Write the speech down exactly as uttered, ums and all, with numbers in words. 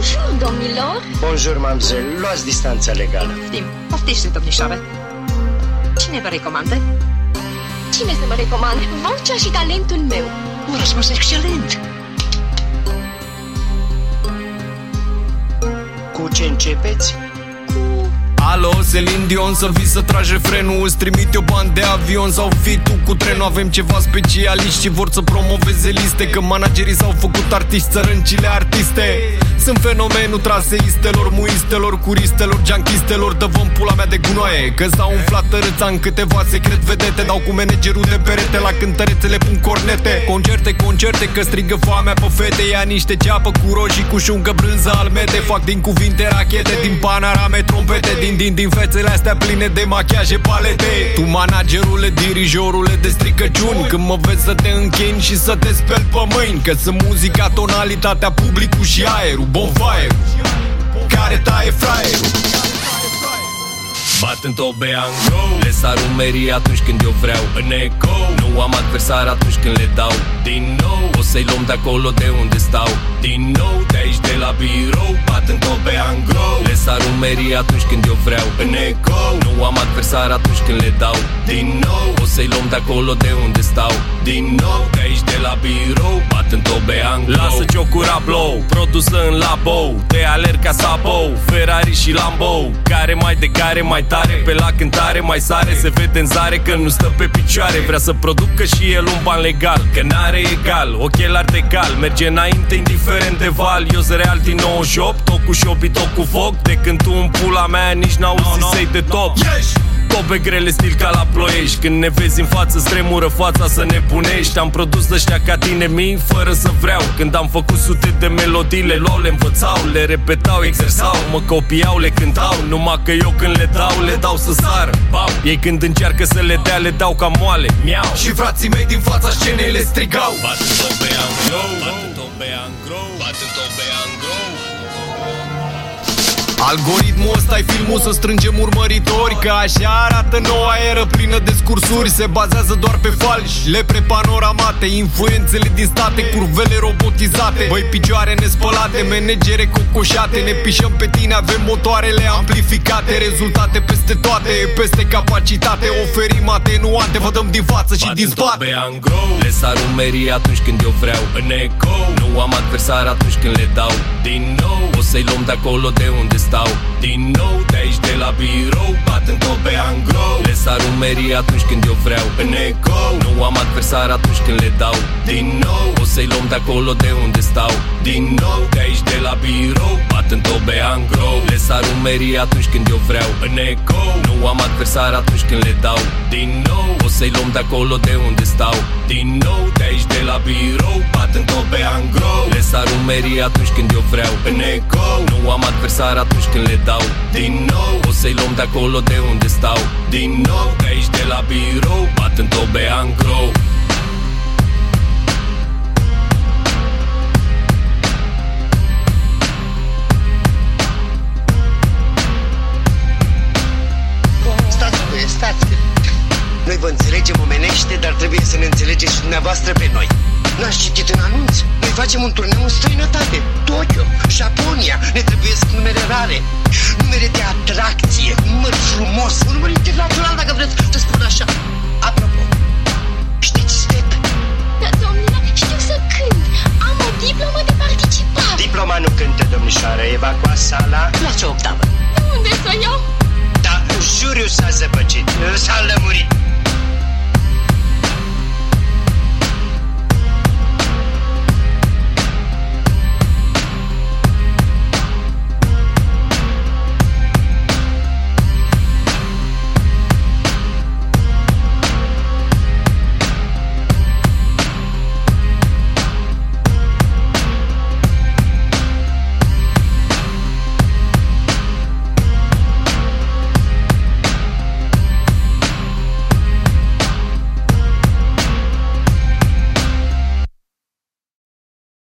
Bonjour, domnilor. Bonjour, mamzelle. Luați distanța legală. Știm. Poftiți, domnișoară. Cine vă recomandă? Cine să mă recomande? Vocea și talentul meu. Un răspuns excelent. Cu ce începeți? Alo, Celine Dion, să vii să tragi refrenul. Îți trimit eu bani de avion sau fii tu cu trenul. Avem ceva specialiști și vor să promoveze liste, că managerii s-au făcut artiști, țărâncile artiste. Sunt fenomenul traseistelor, muistelor, curistelor, junkistelor. Dă-vă-n pula mea de gunoaie, că s-au umflat tărâța în câteva secret vedete. Dau cu managerul de perete, la cântărețele pun cornete. Concerte, concerte, că strigă foamea pe fete. Ia niște ceapă cu roșii, cu șuncă, brânză, almete. Fac din cuvinte rachete, din panorame trompete. Din, din, din fețele astea pline de machiaje palete. Tu managerule, dirijorule de stricăciuni, când mă vezi să te închini și să te speli pe mâini, că sunt muzica, tonalitatea, publicul și aerul, bonfire care taie fraierul. Bat în tobean, le sar umerii atunci când eu vreau în eco. Nu am adversar atunci când le dau din nou. O să-i luăm de acolo de unde stau din nou, de aici de la birou. Bat în tobean, le sar umerii atunci când eu vreau în eco. Nu am adversar atunci când le dau din nou. O să-i luăm de acolo de unde stau din nou, de aici de la birou. Bat în tobean, lasă ciocura blow, produsă în labo, te alerg ca Sabo, Ferrari și Lambo. Care mai de care mai tare, pe la cântare mai sare. Se vede în zare că nu stă pe picioare. Vrea să producă și el un ban legal, că n-are egal, ochelari de cal. Merge înainte indiferent de val. Eu sunt real din nouăzeci și opt, tot cu șopi, tot cu foc. De când tu în pula mea nici n-auzi no, no. Să-i de top yes! Tobe grele stil ca la Ploiești. Când ne vezi în față stremură fața să ne punești. Am produs ăștia ca tine mii fără să vreau. Când am făcut sute de melodii, le luau, le învățau, le repetau, exersau, mă copiau, le cântau. Numai că eu când le dau, le dau să sară. Bam. Ei când încearcă să le dea, le dau ca moale. Miau. Și frații mei din fața scenei le strigau: bat în tobean grow, bat în tobean grow, bat în tobean grow. Algoritmul ăsta-i filmul să strângem urmăritori, că așa arată noua eră plină de scursuri. Se bazează doar pe falși, lepre panoramate, influențele din state, curvele robotizate. Băi, picioare nespălate, managere cocoșate. Ne pișăm pe tine, avem motoarele amplificate. Rezultate peste toate, peste capacitate. Oferim atenuante, vă dăm din față și din spate. Le sar umerii atunci când eu vreau în eco. Nu am adversar atunci când le dau din nou. O să-i luăm de acolo de unde stau din nou, de aici de la birou. Bat în tobean grow, le sar umerii atunci când eu vreau în eco. Nu am adversar atunci când le dau din nou. O să-i luăm de acolo de unde stau din nou, de aici de la birou. Bat în tobean grow, le sar umerii atunci când eu vreau în eco. Nu am adversar atunci când le dau din nou. O să-i luăm de acolo de unde stau din nou, de aici de la birou. Bat în tobean grow, le sar umerii atunci când eu vreau în eco. Nu am adversar atunci când le dau din nou. O să-i luăm de acolo de unde stau din nou, de aici de la birou. Bat în tobean grow. Stați, băie, stați. Noi vă înțelegem omenește, dar trebuie să ne înțelegeți și dumneavoastră pe noi. N-ați citit în anunț? Noi facem un turneu în străinătate, Tokyo, Japonia. Ne trebuiesc numere rare, numere de atracție, număr frumos, un număr internațional, dacă vreți să spun așa. Apropo,